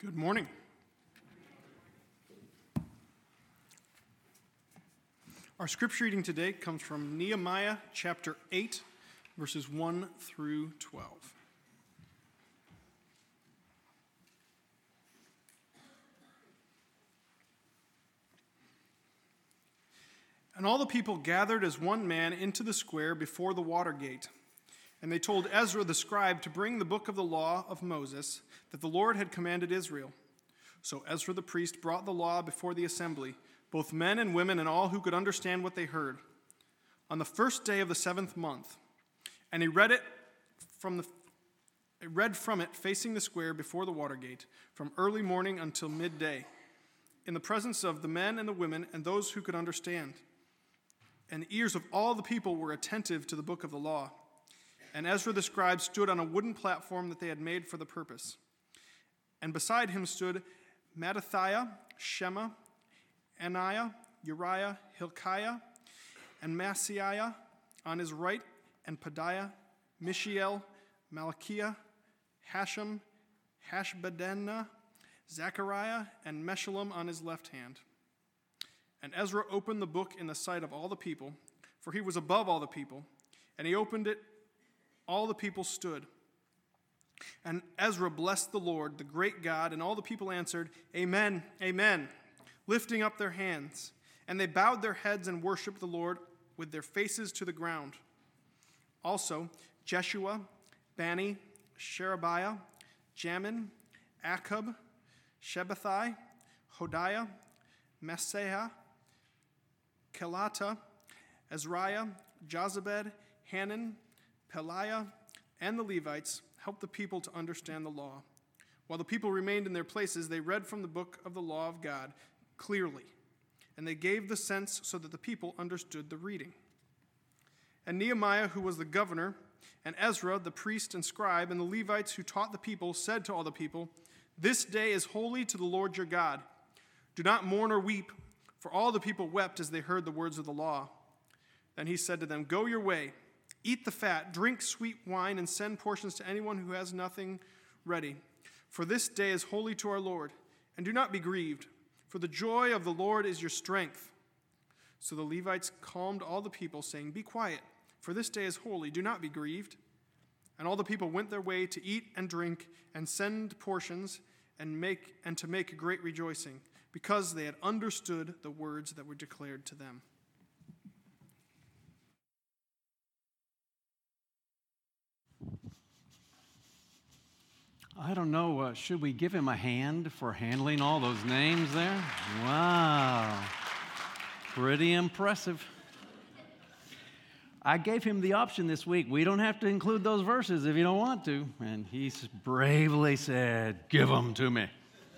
Good morning. Our scripture reading today comes from Nehemiah chapter 8, verses 1 through 12. And all the people gathered as one man into the square before the water gate. And they told Ezra the scribe to bring the book of the law of Moses that the Lord had commanded Israel. So Ezra the priest brought the law before the assembly, both men and women and all who could understand what they heard, on the first day of the 7th month. And he read from it facing the square before the water gate, from early morning until midday, in the presence of the men and the women and those who could understand. And the ears of all the people were attentive to the book of the law. And Ezra the scribe stood on a wooden platform that they had made for the purpose. And beside him stood Mattithiah, Shema, Ananiah, Uriah, Hilkiah, and Maaseiah on his right, and Pedaiah, Mishael, Malachiah, Hashem, Hashbaddanah, Zechariah, and Meshullam on his left hand. And Ezra opened the book in the sight of all the people, for he was above all the people, and he opened it. All the people stood. And Ezra blessed the Lord, the great God, and all the people answered, Amen, Amen, lifting up their hands. And they bowed their heads and worshiped the Lord with their faces to the ground. Also, Jeshua, Bani, Sherebiah, Jamin, Akkub, Shabbathai, Hodiah, Maaseiah, Kelata, Azariah, Jozabed, Hanan, Pelaiah, and the Levites helped the people to understand the law. While the people remained in their places, they read from the book of the law of God clearly, and they gave the sense so that the people understood the reading. And Nehemiah, who was the governor, and Ezra, the priest and scribe, and the Levites who taught the people, said to all the people, This day is holy to the Lord your God. Do not mourn or weep, for all the people wept as they heard the words of the law. Then he said to them, Go your way. Eat the fat, drink sweet wine, and send portions to anyone who has nothing ready. For this day is holy to our Lord. And do not be grieved, for the joy of the Lord is your strength. So the Levites calmed all the people, saying, Be quiet, for this day is holy. Do not be grieved. And all the people went their way to eat and drink and send portions and to make great rejoicing, because they had understood the words that were declared to them. I don't know, should we give him a hand for handling all those names there? Wow, pretty impressive. I gave him the option this week. We don't have to include those verses if you don't want to. And he bravely said, Give them to me.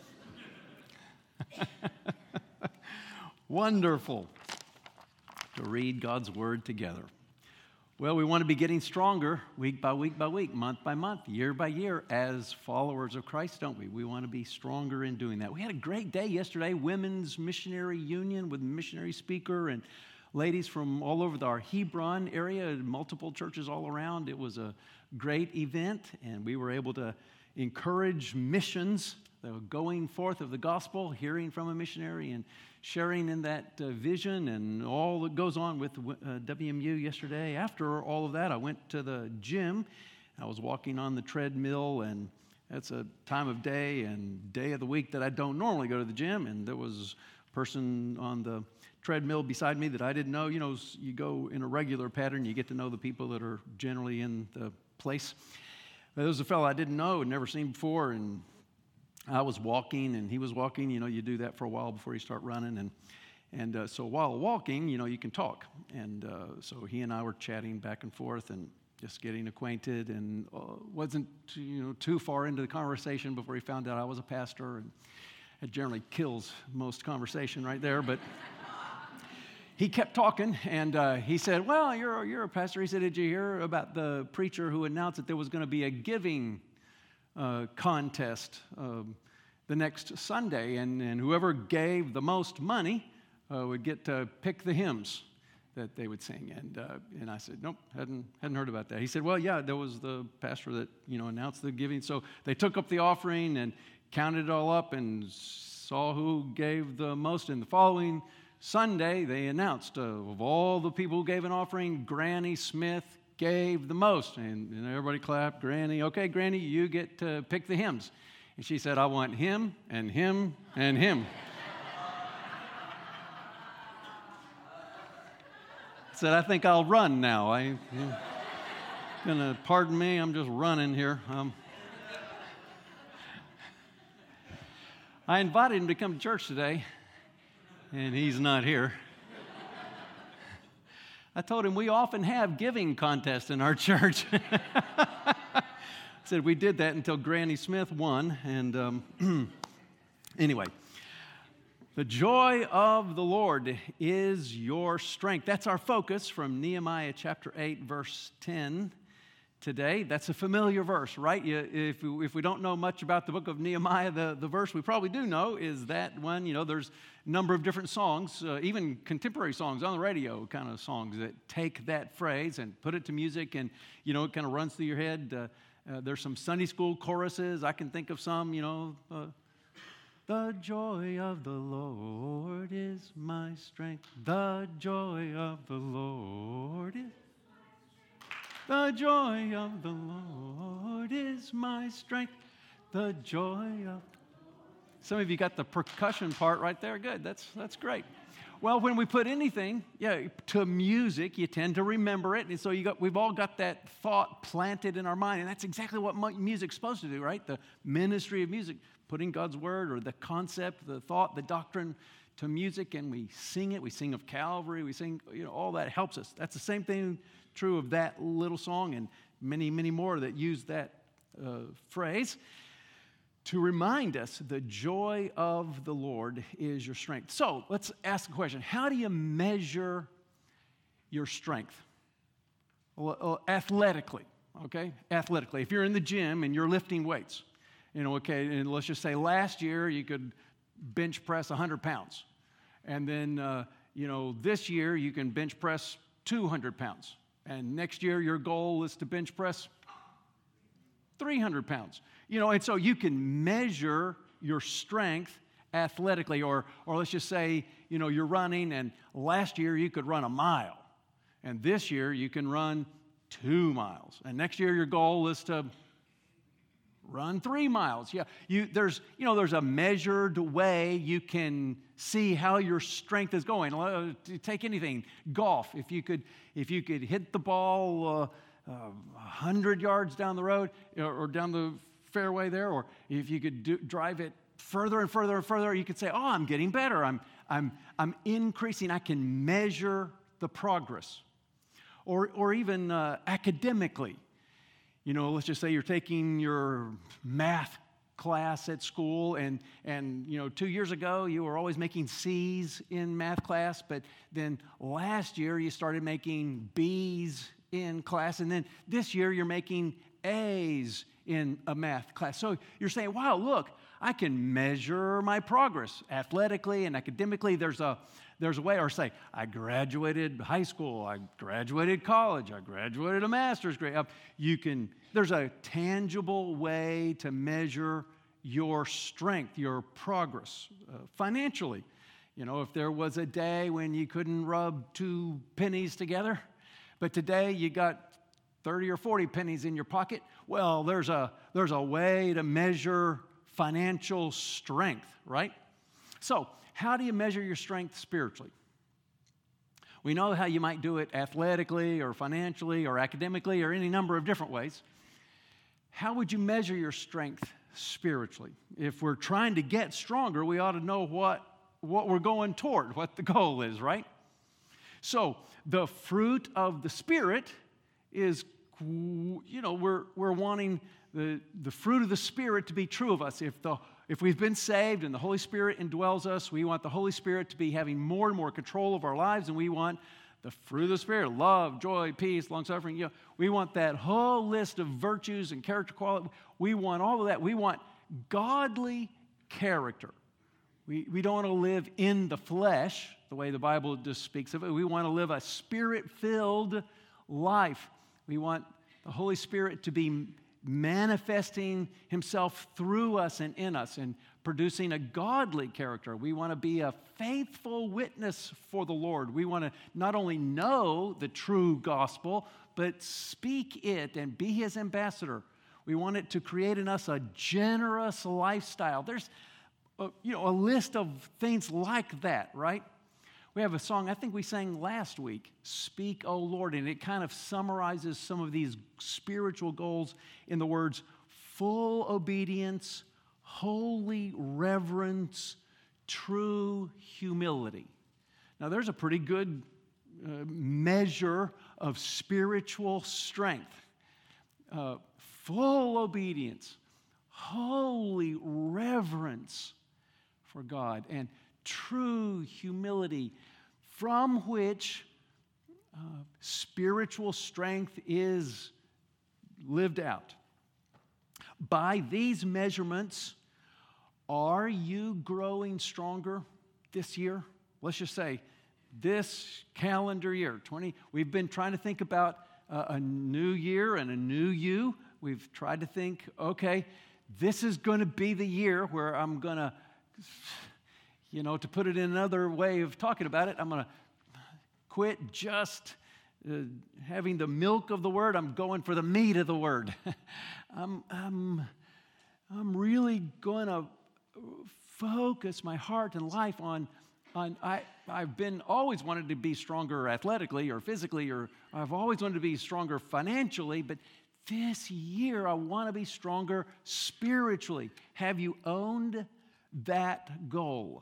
Wonderful to read God's word together. Well, we want to be getting stronger week by week by week, month by month, year by year as followers of Christ, don't we? We want to be stronger in doing that. We had a great day yesterday, Women's Missionary Union with missionary speaker and ladies from all over our Hebron area, multiple churches all around. It was a great event, and we were able to encourage missions, the going forth of the gospel, hearing from a missionary and sharing in that vision and all that goes on with WMU yesterday. After all of that, I went to the gym. I was walking on the treadmill, and that's a time of day and day of the week that I don't normally go to the gym, and there was a person on the treadmill beside me that I didn't know. You know, you go in a regular pattern, you get to know the people that are generally in the place. There was a fellow I didn't know, had never seen before, and I was walking and he was walking. You know, you do that for a while before you start running. And so while walking, you know, you can talk. And so he and I were chatting back and forth and just getting acquainted, and wasn't too far into the conversation before he found out I was a pastor. And it generally kills most conversation right there. But he kept talking, and he said, Well, you're a pastor. He said, Did you hear about the preacher who announced that there was going to be a giving contest the next Sunday, and whoever gave the most money would get to pick the hymns that they would sing. And I said, nope, hadn't heard about that. He said, well, yeah, there was the pastor that announced the giving. So they took up the offering, and counted it all up and saw who gave the most. And the following Sunday, they announced of all the people who gave an offering, Granny Smith gave the most. And everybody clapped. Granny, okay, Granny, you get to pick the hymns. And she said, I want him and him and him. I said, I think I'll run now. You're gonna pardon me, I'm just running here. I invited him to come to church today, and he's not here. I told him we often have giving contests in our church. Said we did that until Granny Smith won, and anyway. The joy of the Lord is your strength. That's our focus from Nehemiah chapter 8, verse 10 today. That's a familiar verse, right? If we don't know much about the book of Nehemiah, the verse we probably do know is that one. There's a number of different songs, even contemporary songs on the radio, kind of songs that take that phrase and put it to music, and, it kind of runs through your head. There's some Sunday school choruses. I can think of some, the joy of the Lord is my strength. The joy of the Lord is... The joy of the Lord is my strength. The joy of... Some of you got the percussion part right there. Good, that's great. Well, when we put anything, to music, you tend to remember it. And so we've all got that thought planted in our mind. And that's exactly what music's supposed to do, right? The ministry of music, putting God's word or the concept, the thought, the doctrine to music, and we sing it. We sing of Calvary. We sing, all that helps us. That's the same thing true of that little song and many, many more that use that phrase to remind us the joy of the Lord is your strength. So let's ask the question, how do you measure your strength? Well, athletically, okay? Athletically. If you're in the gym and you're lifting weights, okay, and let's just say last year you could bench press 100 pounds. And then, this year you can bench press 200 pounds. And next year your goal is to bench press 300 pounds. And so you can measure your strength athletically, or let's just say, you're running, and last year you could run a mile, and this year you can run 2 miles, and next year your goal is to run 3 miles. There's a measured way you can see how your strength is going. Take anything, golf. If you could hit the ball 100 yards down the road or down the fairway there, or if you could drive it further and further and further, you could say, "Oh, I'm getting better. I'm increasing. I can measure the progress." Or even academically, let's just say you're taking your math class at school, and 2 years ago you were always making C's in math class, but then last year you started making B's in class, and then this year you're making A's in a math class. So you're saying, wow, look, I can measure my progress athletically and academically. There's a way, or say, I graduated high school, I graduated college, I graduated a master's grade. There's a tangible way to measure your strength, your progress financially. If there was a day when you couldn't rub 2 pennies together, but today you got 30 or 40 pennies in your pocket, well, there's a way to measure financial strength, right? So, how do you measure your strength spiritually? We know how you might do it athletically or financially or academically or any number of different ways. How would you measure your strength spiritually? If we're trying to get stronger, we ought to know what we're going toward, what the goal is, right? So, the fruit of the Spirit is, we're wanting the fruit of the Spirit to be true of us. If we've been saved and the Holy Spirit indwells us, we want the Holy Spirit to be having more and more control of our lives, and we want the fruit of the Spirit, love, joy, peace, long-suffering. We want that whole list of virtues and character qualities. We want all of that. We want godly character. We don't want to live in the flesh, the way the Bible just speaks of it. We want to live a Spirit-filled life. We want the Holy Spirit to be manifesting himself through us and in us and producing a godly character. We want to be a faithful witness for the Lord. We want to not only know the true gospel, but speak it and be his ambassador. We want it to create in us a generous lifestyle. There's a list of things like that, right? We have a song, I think we sang last week, Speak, O Lord, and it kind of summarizes some of these spiritual goals in the words, full obedience, holy reverence, true humility. Now, there's a pretty good measure of spiritual strength. Full obedience, holy reverence for God, and true humility, from which spiritual strength is lived out. By these measurements, are you growing stronger this year? Let's just say this calendar year, we've been trying to think about a new year and a new you. We've tried to think, okay, this is going to be the year where I'm going to, to put it in another way of talking about it, I'm going to quit just having the milk of the word. I'm going for the meat of the word. I'm really going to focus my heart and life on I've been always wanted to be stronger athletically or physically, or I've always wanted to be stronger financially, but this year I want to be stronger spiritually. Have you owned that goal?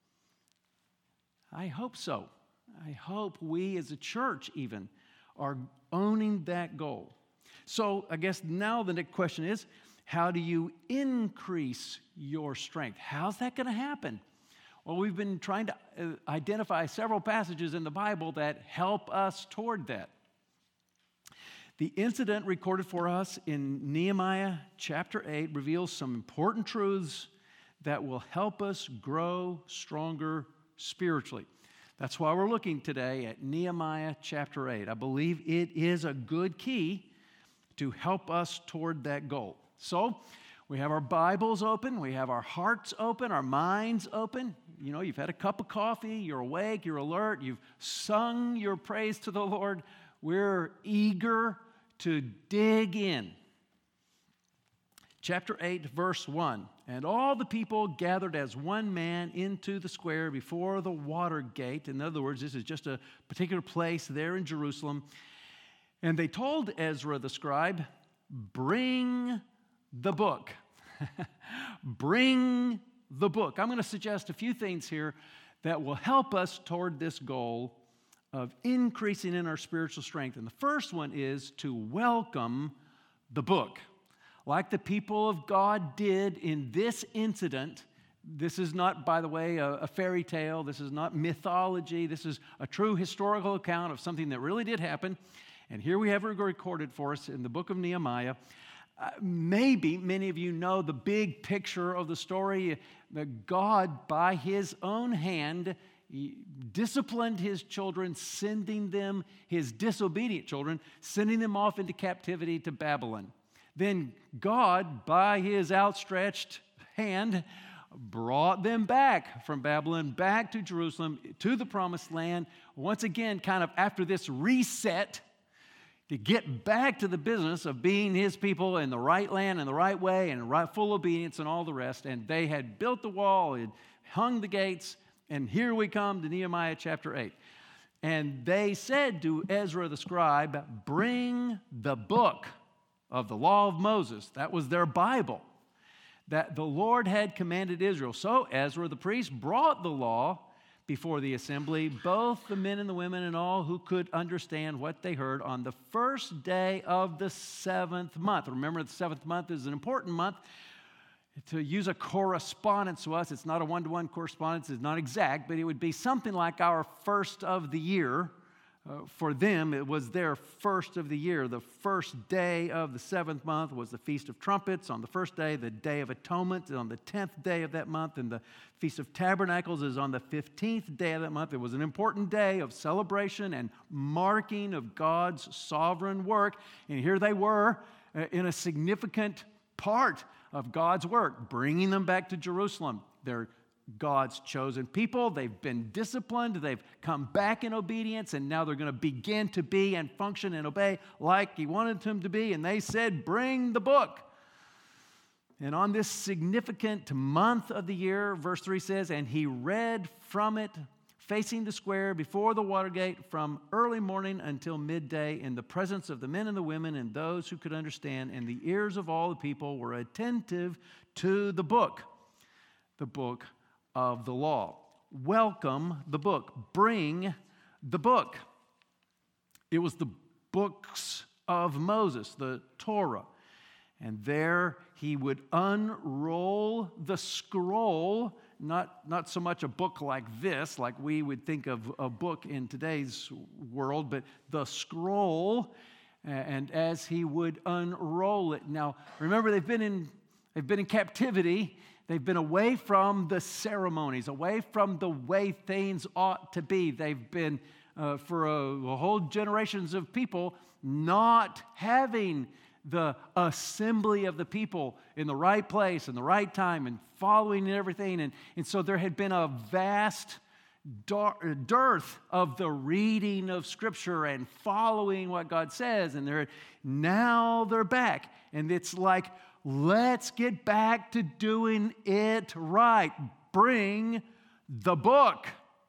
I hope so. I hope we as a church even are owning that goal. So I guess now the next question is, how do you increase your strength? How's that going to happen? Well, we've been trying to identify several passages in the Bible that help us toward that. The incident recorded for us in Nehemiah chapter 8 reveals some important truths that will help us grow stronger spiritually. That's why we're looking today at Nehemiah chapter 8. I believe it is a good key to help us toward that goal. So, we have our Bibles open, we have our hearts open, our minds open. You've had a cup of coffee, you're awake, you're alert, you've sung your praise to the Lord. We're eager to dig in. Chapter 8, verse 1. And all the people gathered as one man into the square before the water gate. In other words, this is just a particular place there in Jerusalem. And they told Ezra the scribe, bring the book. Bring the book. I'm going to suggest a few things here that will help us toward this goal of increasing in our spiritual strength. And the first one is to welcome the book. Like the people of God did in this incident. This is not, by the way, a fairy tale. This is not mythology. This is a true historical account of something that really did happen. And here we have it recorded for us in the book of Nehemiah. Maybe many of you know the big picture of the story, that God, by his own hand, disciplined his children, sending them, his disobedient children, sending them off into captivity to Babylon. Then God, by his outstretched hand, brought them back from Babylon, back to Jerusalem, to the promised land, once again, kind of after this reset, to get back to the business of being his people in the right land and the right way and right full obedience and all the rest. And they had built the wall, had hung the gates, and here we come to Nehemiah chapter 8. And they said to Ezra the scribe, bring the book of the law of Moses. That was their Bible that the Lord had commanded Israel. So Ezra the priest brought the law before the assembly, both the men and the women and all who could understand what they heard on the first day of the 7th month. Remember, the 7th month is an important month. To use a correspondence to us, it's not a one-to-one correspondence, it's not exact, but it would be something like our first of the year. For them, it was their first of the year. The first day of the 7th month was the Feast of Trumpets. On the first day, the Day of Atonement is on the 10th day of that month, and the Feast of Tabernacles is on the 15th day of that month. It was an important day of celebration and marking of God's sovereign work. And here they were, in a significant part of God's work, bringing them back to Jerusalem. They're God's chosen people. They've been disciplined. They've come back in obedience, and now they're going to begin to be and function and obey like He wanted them to be. And they said, bring the book. And on this significant month of the year, verse 3 says, and he read from it, facing the square before the water gate from early morning until midday in the presence of the men and the women and those who could understand, and the ears of all the people were attentive to the book of the law. Welcome the book. Bring the book. It was the books of Moses, the Torah. And there he would unroll the scroll, not so much a book like this, like we would think of a book in today's world, but the scroll, and as he would unroll it. Now, remember, they've been in captivity. They've been away from the ceremonies, away from the way things ought to be. They've been, for a whole generations of people, not having the assembly of the people in the right place and the right time and following and everything. And so there had been a vast dearth of the reading of Scripture and following what God says. And now they're back. And it's like, let's get back to doing it right. Bring the book.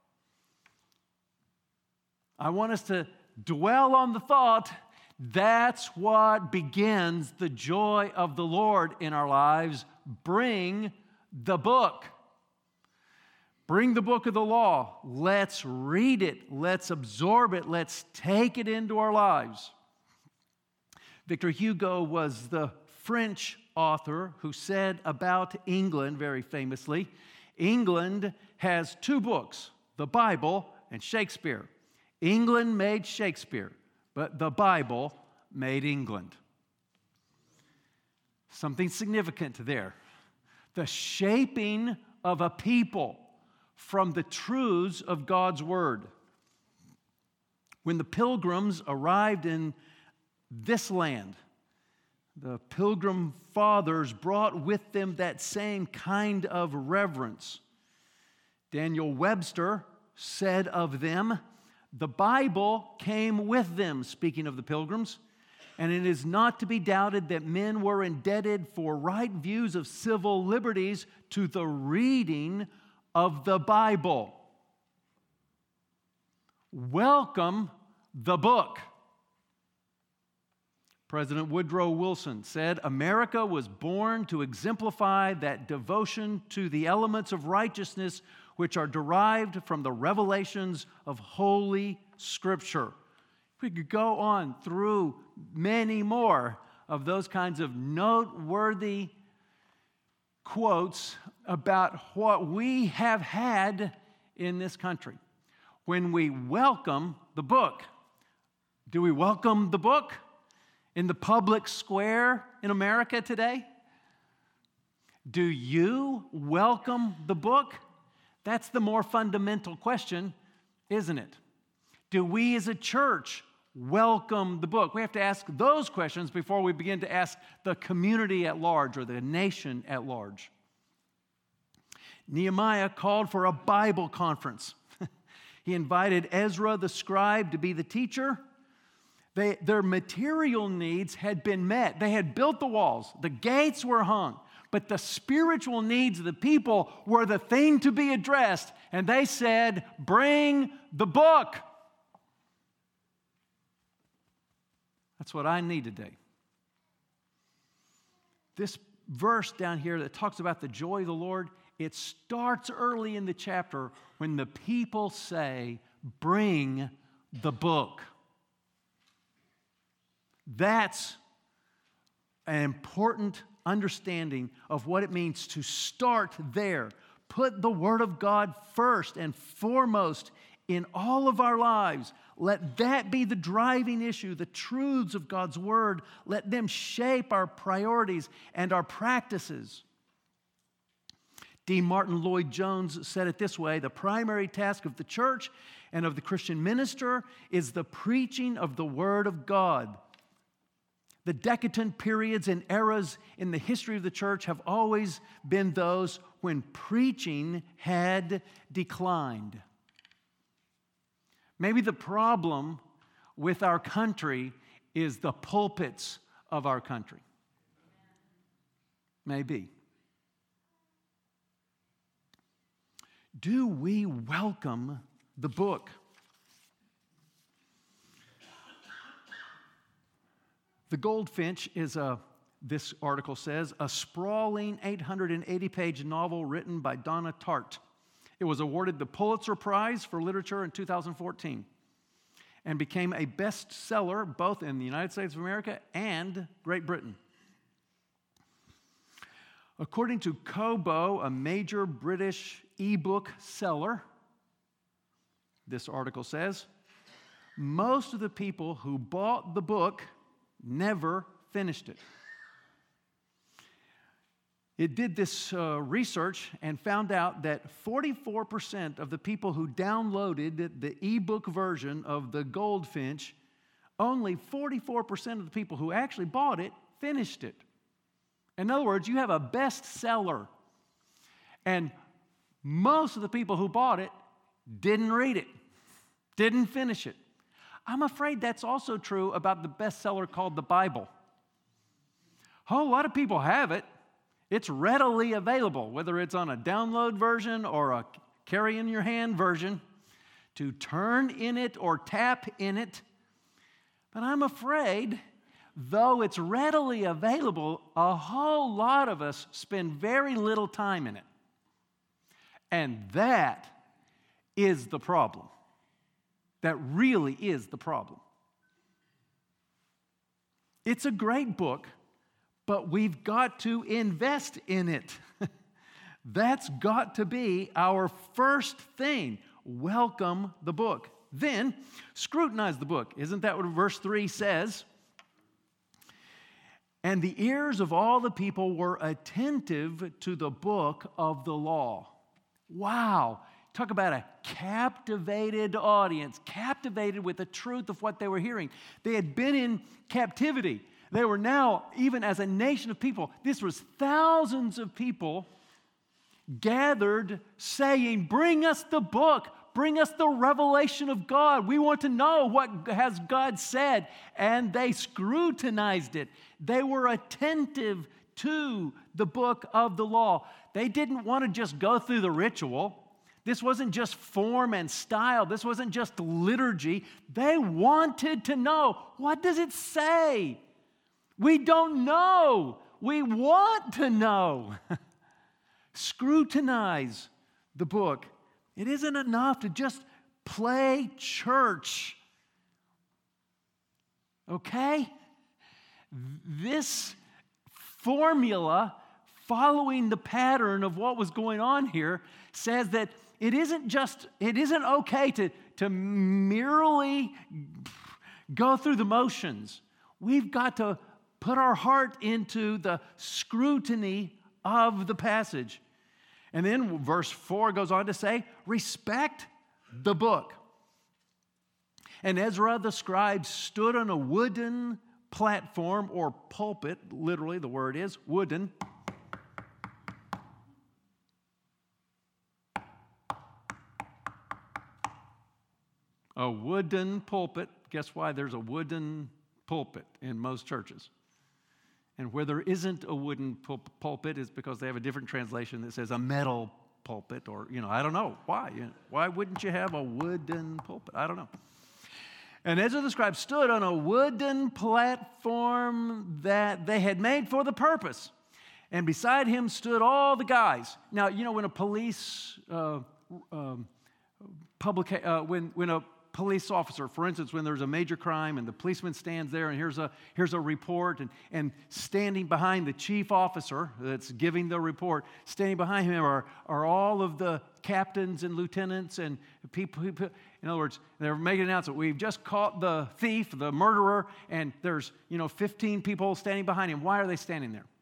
I want us to dwell on the thought. That's what begins the joy of the Lord in our lives. Bring the book. Bring the book of the law. Let's read it. Let's absorb it. Let's take it into our lives. Victor Hugo was the French author who said about England, very famously, England has two books, the Bible and Shakespeare. England made Shakespeare, but the Bible made England. Something significant there. The shaping of a people from the truths of God's Word. When the pilgrims arrived in this land, the Pilgrim Fathers brought with them that same kind of reverence. Daniel Webster said of them, the Bible came with them, speaking of the pilgrims, and it is not to be doubted that men were indebted for right views of civil liberties to the reading of the Bible. Welcome the book. President Woodrow Wilson said, America was born to exemplify that devotion to the elements of righteousness which are derived from the revelations of Holy Scripture. We could go on through many more of those kinds of noteworthy quotes about what we have had in this country. When we welcome the book, do we welcome the book in the public square in America today? Do you welcome the book? That's the more fundamental question, isn't it? Do we as a church welcome the book? We have to ask those questions before we begin to ask the community at large or the nation at large. Nehemiah called for a Bible conference. He invited Ezra the scribe to be the teacher. Their material needs had been met. They had built the walls. The gates were hung. But the spiritual needs of the people were the thing to be addressed. And they said, bring the book. That's what I need today. This verse down here that talks about the joy of the Lord, it starts early in the chapter when the people say, bring the book. That's an important understanding of what it means to start there. Put the Word of God first and foremost in all of our lives. Let that be the driving issue, the truths of God's Word. Let them shape our priorities and our practices. D. Martin Lloyd-Jones said it this way, the primary task of the church and of the Christian minister is the preaching of the Word of God. The decadent periods and eras in the history of the church have always been those when preaching had declined. Maybe the problem with our country is the pulpits of our country. Maybe. Do we welcome the book? The Goldfinch is this article says, a sprawling 880-page novel written by Donna Tartt. It was awarded the Pulitzer Prize for Literature in 2014 and became a bestseller both in the United States of America and Great Britain. According to Kobo, a major British ebook seller, this article says, most of the people who bought the book never finished it. It did this research and found out that 44% of the people who downloaded the ebook version of The Goldfinch, only 44% of the people who actually bought it finished it. In other words, you have a bestseller, and most of the people who bought it didn't read it, didn't finish it. I'm afraid that's also true about the bestseller called the Bible. A whole lot of people have it. It's readily available, whether it's on a download version or a carry-in-your-hand version, to turn in it or tap in it. But I'm afraid, though it's readily available, a whole lot of us spend very little time in it. And that is the problem. That really is the problem. It's a great book, but we've got to invest in it. That's got to be our first thing. Welcome the book. Then, scrutinize the book. Isn't that what verse 3 says? And the ears of all the people were attentive to the book of the law. Wow. Talk about a captivated audience, captivated with the truth of what they were hearing. They had been in captivity. They were now, even as a nation of people, this was thousands of people gathered saying, bring us the book, bring us the revelation of God. We want to know what has God said. And they scrutinized it. They were attentive to the book of the law. They didn't want to just go through the ritual. This wasn't just form and style. This wasn't just liturgy. They wanted to know, what does it say? We don't know. We want to know. Scrutinize the book. It isn't enough to just play church. Okay? This formula, following the pattern of what was going on here, says that it isn't okay to merely go through the motions. We've got to put our heart into the scrutiny of the passage. And then verse 4 goes on to say, respect the book. And Ezra the scribe stood on a wooden platform or pulpit, literally the word is wooden. A wooden pulpit. Guess why there's a wooden pulpit in most churches? And where there isn't a wooden pulpit is because they have a different translation that says a metal pulpit, or, I don't know. Why? Why wouldn't you have a wooden pulpit? I don't know. And Ezra the scribe stood on a wooden platform that they had made for the purpose. And beside him stood all the guys. Now, when a police when a police officer, for instance, when there's a major crime and the policeman stands there and here's a report, and standing behind the chief officer that's giving the report, standing behind him are all of the captains and lieutenants and people. In other words, they're making an announcement. We've just caught the thief, the murderer, and there's 15 people standing behind him. Why are they standing there?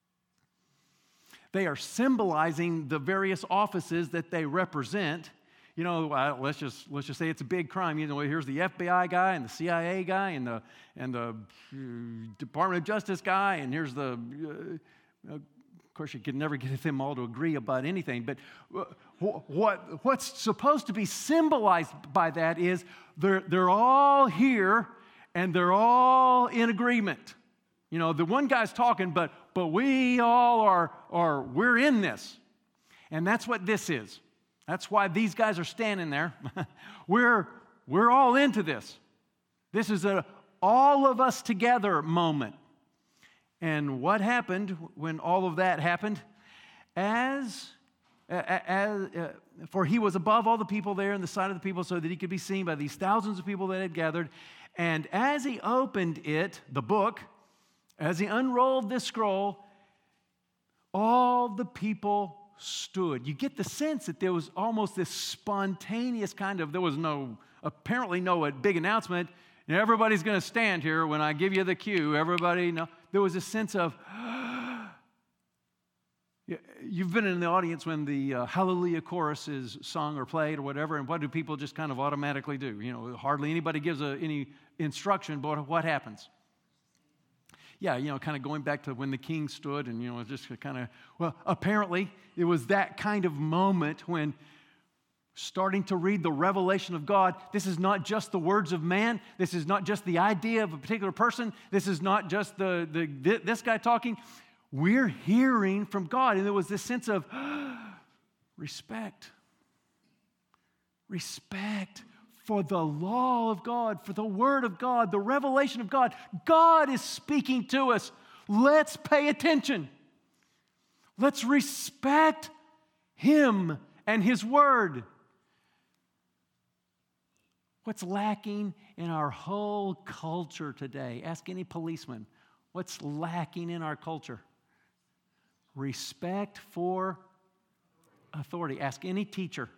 They are symbolizing the various offices that they represent. let's just say it's a big crime. Here's the FBI guy and the CIA guy and the Department of Justice guy, and here's the of course, you can never get them all to agree about anything, but what's supposed to be symbolized by that is they're all here and they're all in agreement. The one guy's talking, but we all are we're in this. And that's what this is. That's why these guys are standing there. We're all into this. This is a all of us together moment. And what happened when all of that happened? For he was above all the people there in the sight of the people, so that he could be seen by these thousands of people that had gathered. And as he opened it, the book, as he unrolled this scroll, all the people stood. You get the sense that there was almost this spontaneous there was apparently no big announcement. Everybody's going to stand here when I give you the cue. Everybody, there was a sense of, you've been in the audience when the Hallelujah chorus is sung or played or whatever, and what do people just kind of automatically do? Hardly anybody gives any instruction, but what happens? Yeah, kind of going back to when the king stood and, just apparently it was that kind of moment when starting to read the revelation of God, this is not just the words of man. This is not just the idea of a particular person. This is not just this guy talking. We're hearing from God. And there was this sense of respect. Respect for the law of God, for the word of God, the revelation of God. God is speaking to us. Let's pay attention. Let's respect him and his word. What's lacking in our whole culture today? Ask any policeman. What's lacking in our culture? Respect for authority. Ask any teacher.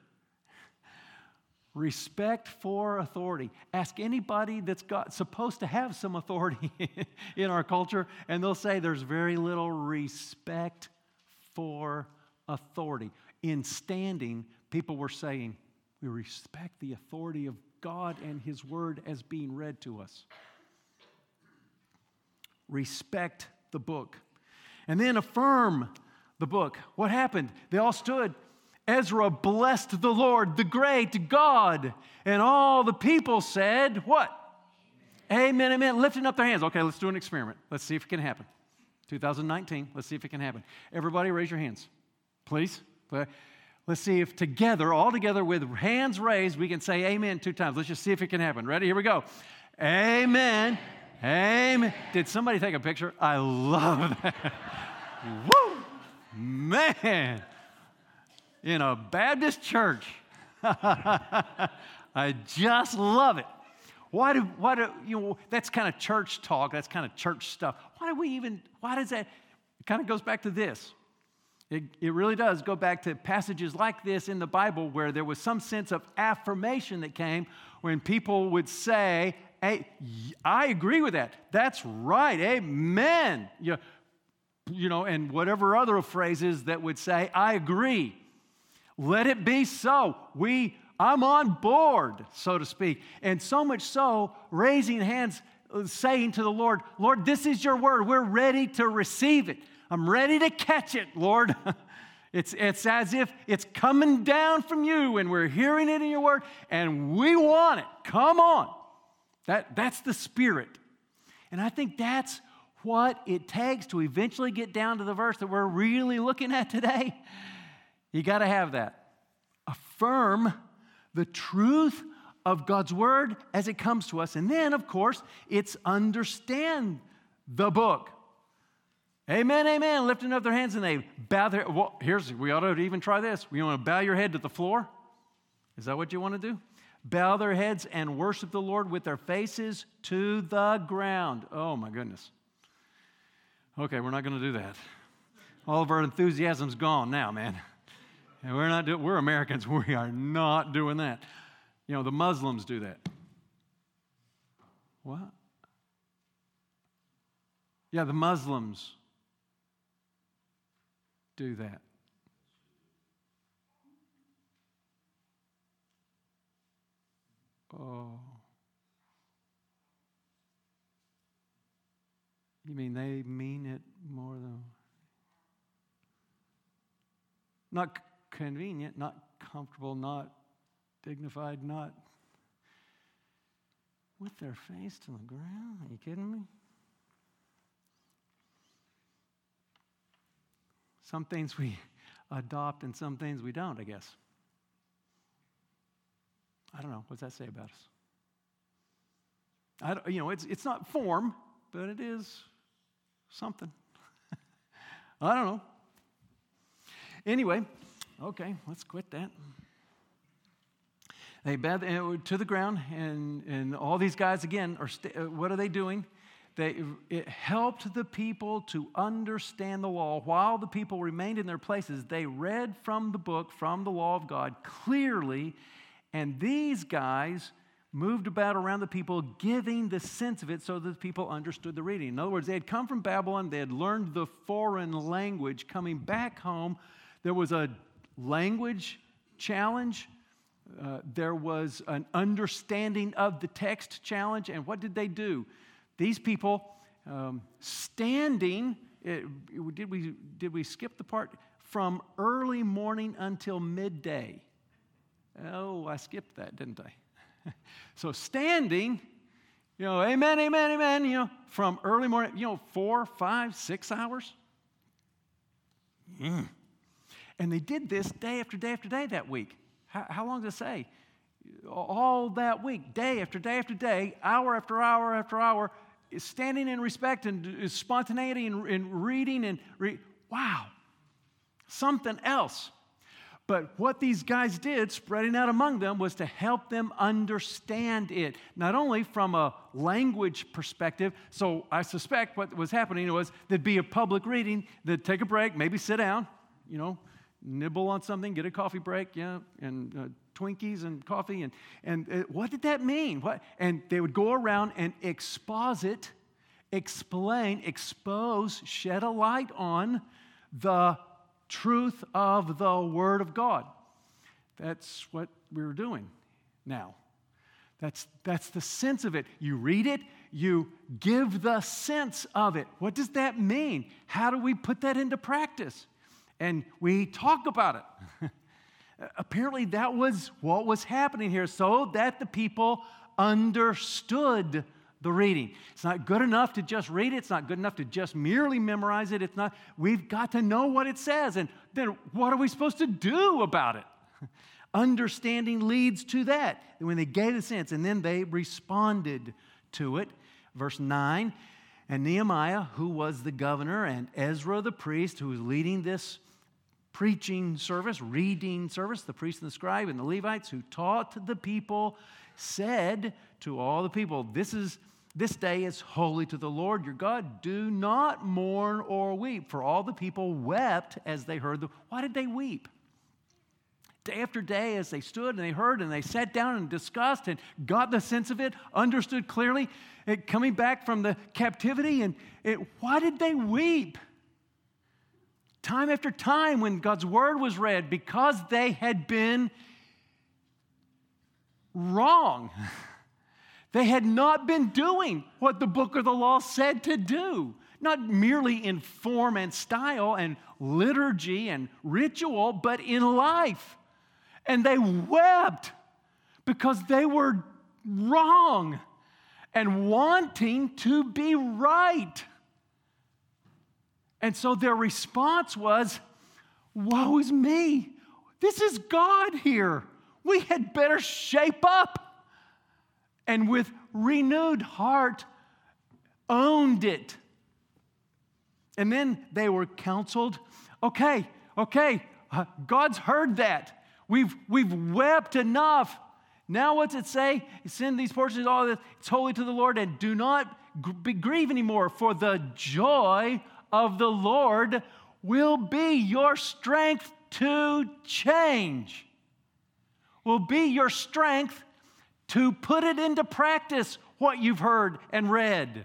Respect for authority. Ask anybody that's supposed to have some authority in our culture, and they'll say there's very little respect for authority. In standing, people were saying, we respect the authority of God and his word as being read to us. Respect the book. And then affirm the book. What happened? They all stood. Ezra blessed the Lord, the great God. And all the people said, what? Amen, amen. Lifting up their hands. Okay, let's do an experiment. Let's see if it can happen. 2019, let's see if it can happen. Everybody raise your hands, please. Let's see if together, all together with hands raised, we can say amen 2 times. Let's just see if it can happen. Ready? Here we go. Amen. Amen. Did somebody take a picture? I love that. Woo! Man. In a Baptist church. I just love it. Why do that's kind of church talk, that's kind of church stuff. Why does that, it kind of goes back to this. It really does go back to passages like this in the Bible where there was some sense of affirmation that came when people would say, hey, I agree with that. That's right. Amen. And whatever other phrases that would say, I agree. Let it be so. I'm on board, so to speak. And so much so, raising hands, saying to the Lord, Lord, this is your word. We're ready to receive it. I'm ready to catch it, Lord. It's as if it's coming down from you and we're hearing it in your word and we want it. Come on. That's the spirit. And I think that's what it takes to eventually get down to the verse that we're really looking at today. You got to have that. Affirm the truth of God's word as it comes to us. And then, of course, it's understand the book. Amen, amen. Lifting up their hands and they bow their... Well, we ought to even try this. You want to bow your head to the floor? Is that what you want to do? Bow their heads and worship the Lord with their faces to the ground. Oh, my goodness. Okay, we're not going to do that. All of our enthusiasm's gone now, man. And we're Americans. We are not doing that. The Muslims do that. What? Yeah, the Muslims do that. Oh. You mean they mean it more than... Not convenient, not comfortable, not dignified, not... With their face to the ground? Are you kidding me? Some things we adopt and some things we don't, I guess. I don't know. What's that say about us? It's not form, but it is something. I don't know. Anyway, okay, let's quit that. They bow to the ground, and all these guys, again, what are they doing? It helped the people to understand the law. While the people remained in their places, they read from the book, from the law of God, clearly, and these guys moved about around the people, giving the sense of it so that the people understood the reading. In other words, they had come from Babylon, they had learned the foreign language. Coming back home, there was a language challenge. There was an understanding of the text challenge. And what did they do? These people standing, did we skip the part? From early morning until midday. Oh, I skipped that, didn't I? So standing, amen, amen, amen, from early morning, 4, 5, 6 hours. And they did this day after day after day that week. How long does it say? All that week, day after day after day, hour after hour after hour, standing in respect and spontaneity and reading wow, something else. But what these guys did, spreading out among them, was to help them understand it, not only from a language perspective. So I suspect what was happening was there'd be a public reading, they'd take a break, maybe sit down, nibble on something, get a coffee break, and Twinkies and coffee. And what did that mean? And they would go around and exposit, explain, expose, shed a light on the truth of the Word of God. That's what we're doing now. That's the sense of it. You read it, you give the sense of it. What does that mean? How do we put that into practice? And we talk about it. Apparently that was what was happening here, so that the people understood the reading. It's not good enough to just read it. It's not good enough to just merely memorize it. We've got to know what it says. And then what are we supposed to do about it? Understanding leads to that. And when they gave the sense, and then they responded to it. Verse 9, and Nehemiah, who was the governor, and Ezra the priest, who was leading this preaching service, reading service, the priest and the scribe and the Levites who taught the people, said to all the people, this day is holy to the Lord your God. Do not mourn or weep. For all the people wept as they heard Why did they weep? Day after day as they stood and they heard and they sat down and discussed and got the sense of it, understood clearly, coming back from the captivity. Why did they weep? Time after time when God's word was read, because they had been wrong. They had not been doing what the book of the law said to do. Not merely in form and style and liturgy and ritual, but in life. And they wept because they were wrong and wanting to be right. And so their response was, woe is me. This is God here. We had better shape up. And with renewed heart, owned it. And then they were counseled, okay, God's heard that. We've wept enough. Now what's it say? Send these portions, all this, it's holy to the Lord, and do not grieve anymore, for the joy of the Lord will be your strength to change. Will be your strength to put it into practice, what you've heard and read.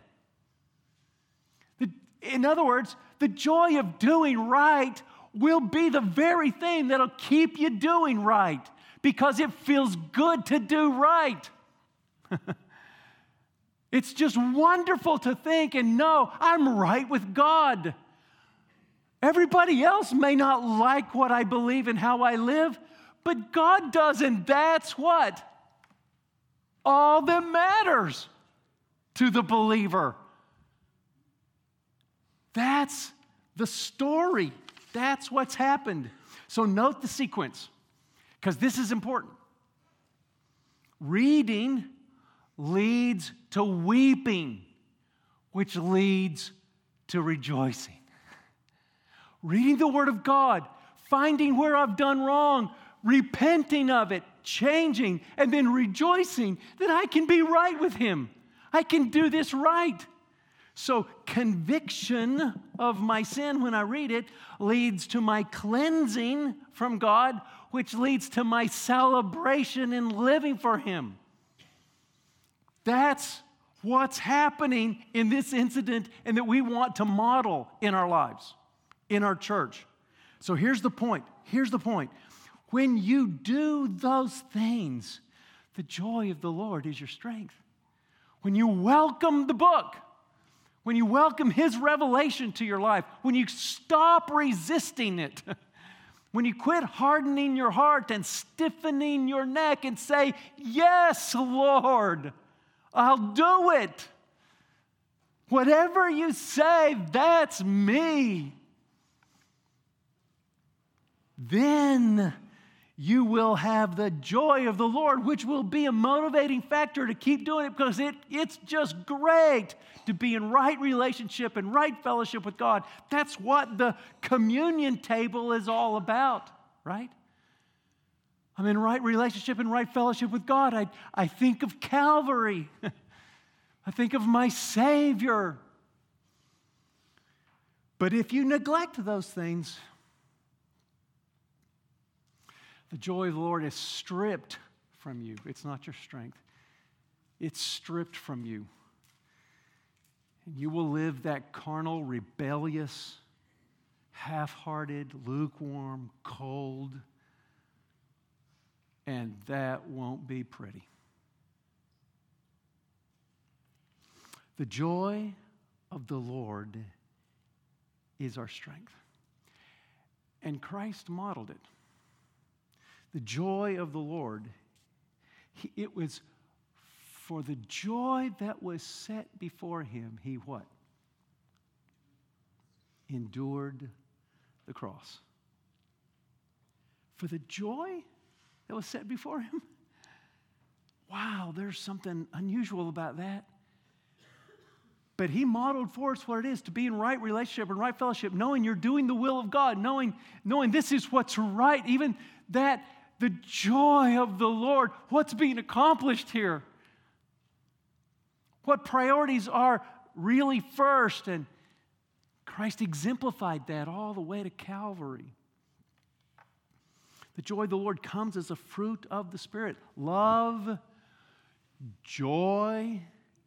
In other words, the joy of doing right will be the very thing that'll keep you doing right, because it feels good to do right. It's just wonderful to think and know I'm right with God. Everybody else may not like what I believe and how I live, but God does, and that's what? All that matters to the believer. That's the story. That's what's happened. So note the sequence, because this is important. Reading leads to weeping, which leads to rejoicing. Reading the Word of God, finding where I've done wrong, repenting of it, changing, and then rejoicing that I can be right with Him. I can do this right. So conviction of my sin when I read it leads to my cleansing from God, which leads to my celebration in living for Him. That's what's happening in this incident and that we want to model in our lives, in our church. So here's the point. Here's the point. When you do those things, the joy of the Lord is your strength. When you welcome the book, when you welcome His revelation to your life, when you stop resisting it, when you quit hardening your heart and stiffening your neck and say, yes, Lord, I'll do it. Whatever you say, that's me. Then you will have the joy of the Lord, which will be a motivating factor to keep doing it, because it's just great to be in right relationship and right fellowship with God. That's what the communion table is all about, right? I'm in right relationship and right fellowship with God. I think of Calvary. I think of my Savior. But if you neglect those things, the joy of the Lord is stripped from you. It's not your strength. It's stripped from you. And you will live that carnal, rebellious, half-hearted, lukewarm, cold, and that won't be pretty. The joy of the Lord is our strength. And Christ modeled it. The joy of the Lord, it was for the joy that was set before Him, He what? Endured the cross. For the joy that was set before Him? Wow, there's something unusual about that. But He modeled for us what it is to be in right relationship and right fellowship, knowing you're doing the will of God, knowing this is what's right, even that the joy of the Lord, what's being accomplished here, what priorities are really first, and Christ exemplified that all the way to Calvary. The joy of the Lord comes as a fruit of the Spirit. Love, joy,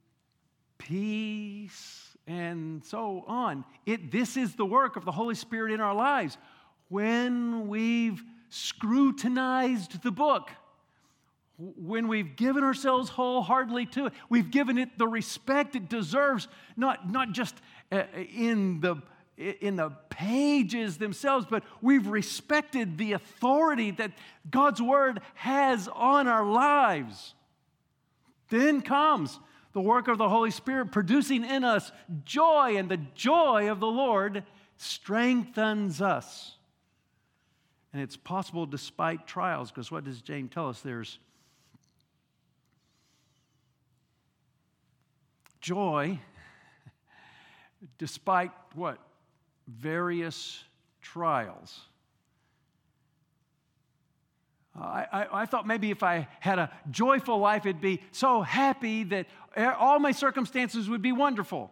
peace, and so on. This is the work of the Holy Spirit in our lives. When we've scrutinized the book, when we've given ourselves wholeheartedly to it, we've given it the respect it deserves, not just in the pages themselves, but we've respected the authority that God's Word has on our lives. Then comes the work of the Holy Spirit producing in us joy, and the joy of the Lord strengthens us. And it's possible despite trials, because what does James tell us? There's joy despite what? Various trials. I thought maybe if I had a joyful life, it'd be so happy that all my circumstances would be wonderful.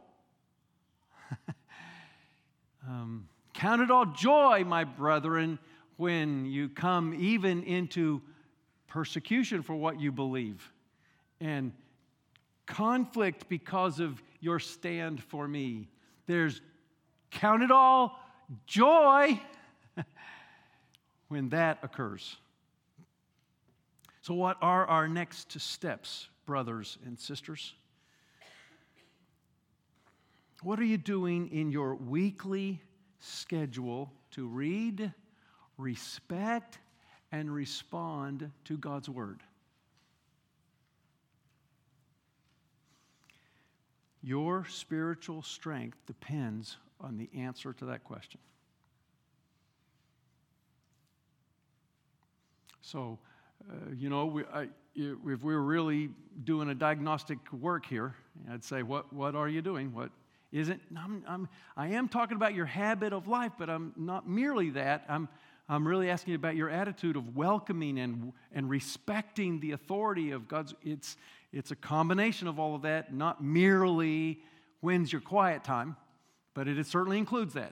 Count it all joy, my brethren, when you come even into persecution for what you believe, and conflict because of your stand for me. There's count it all joy when that occurs. So what are our next steps? brothers and sisters? What are you doing in your weekly schedule to read, respect, and respond to God's Word? Your spiritual strength depends on the answer to that question. So, if we were really doing a diagnostic work here, I'd say, what are you doing? What isn't? I am talking about your habit of life, but I'm not merely that. I'm really asking about your attitude of welcoming and respecting the authority of God's. It's a combination of all of that, not merely when's your quiet time, but it certainly includes that.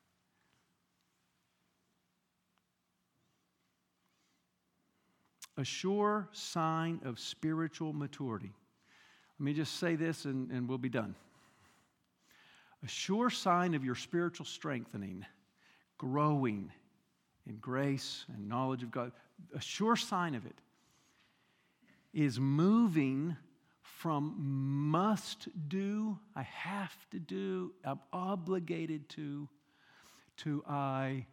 A sure sign of spiritual maturity. Let me just say this and we'll be done. A sure sign of your spiritual strengthening, growing in grace and knowledge of God, a sure sign of it is moving from must do, I have to do, I'm obligated to I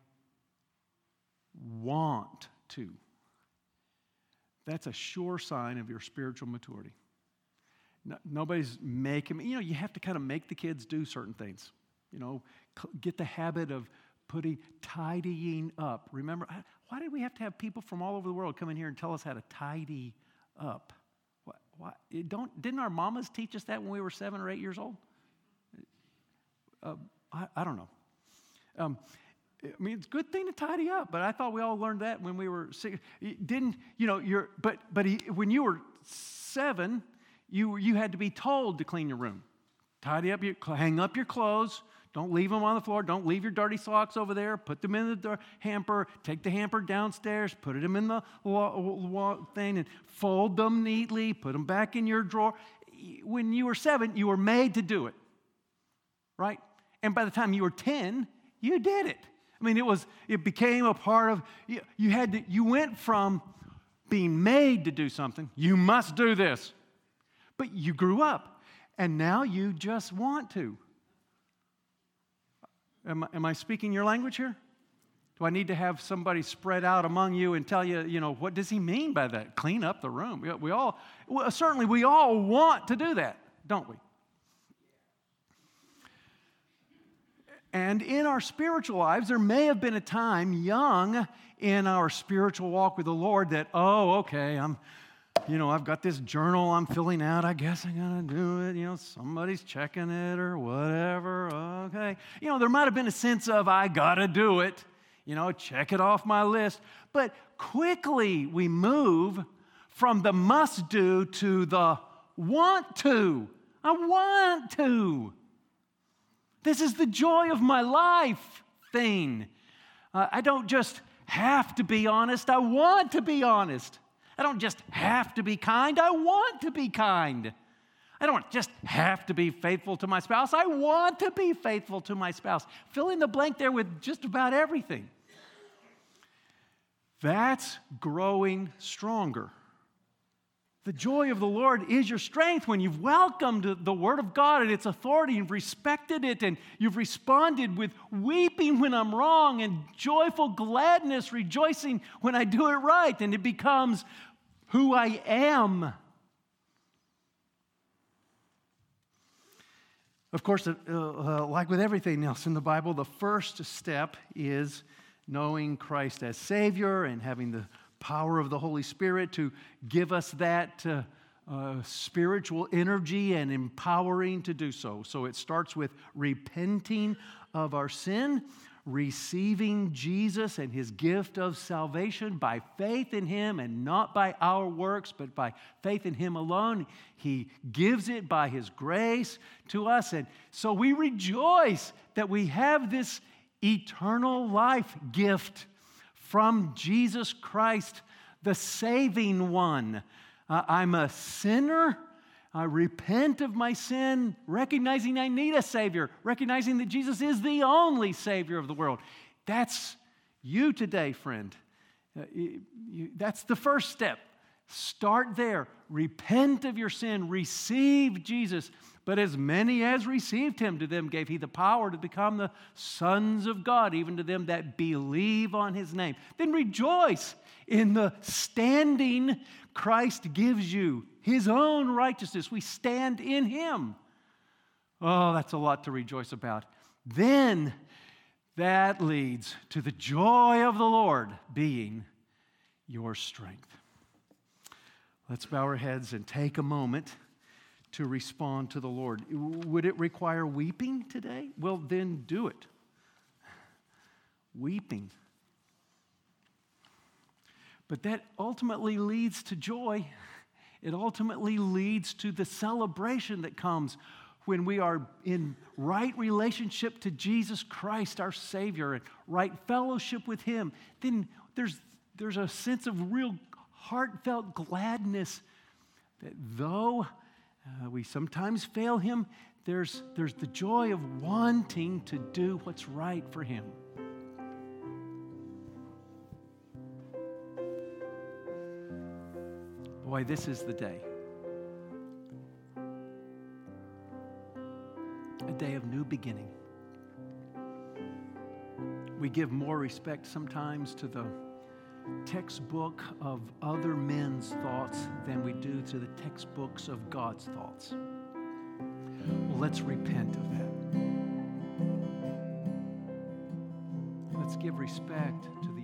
want to. That's a sure sign of your spiritual maturity. Nobody's making, you have to kind of make the kids do certain things. Get the habit of tidying up. Remember, why did we have to have people from all over the world come in here and tell us how to tidy up? Why? Didn't our mamas teach us that when we were 7 or 8 years old? I don't know. It's a good thing to tidy up, but I thought we all learned that when we were 6. When you were 7, you had to be told to clean your room. Tidy up, hang up your clothes. Don't leave them on the floor. Don't leave your dirty socks over there. Put them in the hamper. Take the hamper downstairs. Put them in the thing and fold them neatly. Put them back in your drawer. When you were 7, you were made to do it, right? And by the time you were 10, you did it. It became a part of, you went from being made to do something, you must do this, but you grew up, and now you just want to. Am I speaking your language here? Do I need to have somebody spread out among you and tell you, what does he mean by that? Clean up the room. We all want to do that, don't we? And in our spiritual lives, there may have been a time young in our spiritual walk with the Lord that, okay, I've got this journal I'm filling out. I guess I'm going to do it. Somebody's checking it or whatever. Okay. There might have been a sense of, I got to do it. Check it off my list. But quickly we move from the must do to the want to. I want to. This is the joy of my life thing. I don't just have to be honest. I want to be honest. I don't just have to be kind. I want to be kind. I don't just have to be faithful to my spouse. I want to be faithful to my spouse. Fill in the blank there with just about everything. That's growing stronger. The joy of the Lord is your strength when you've welcomed the Word of God and its authority, you've respected it, and you've responded with weeping when I'm wrong and joyful gladness, rejoicing when I do it right, and it becomes who I am. Of course, like with everything else in the Bible, the first step is knowing Christ as Savior and having the power of the Holy Spirit to give us that spiritual energy and empowering to do so. So it starts with repenting of our sin, receiving Jesus and His gift of salvation by faith in Him and not by our works, but by faith in Him alone. He gives it by His grace to us. And so we rejoice that we have this eternal life gift from Jesus Christ, the saving one. I'm a sinner. I repent of my sin, recognizing I need a Savior, recognizing that Jesus is the only Savior of the world. That's you today, friend. That's the first step. Start there. Repent of your sin. Receive Jesus. But as many as received him, to them gave he the power to become the sons of God, even to them that believe on his name. Then rejoice in the standing Christ gives you, his own righteousness. We stand in him. Oh, that's a lot to rejoice about. Then that leads to the joy of the Lord being your strength. Let's bow our heads and take a moment to respond to the Lord. Would it require weeping today? Well, then do it. Weeping. But that ultimately leads to joy. It ultimately leads to the celebration that comes when we are in right relationship to Jesus Christ, our Savior, and right fellowship with him. Then there's a sense of real heartfelt gladness that though we sometimes fail him, there's the joy of wanting to do what's right for him. Boy, this is the day. A day of new beginning. We give more respect sometimes to the textbook of other men's thoughts than we do to the textbooks of God's thoughts. Well, let's repent of that. Let's give respect to the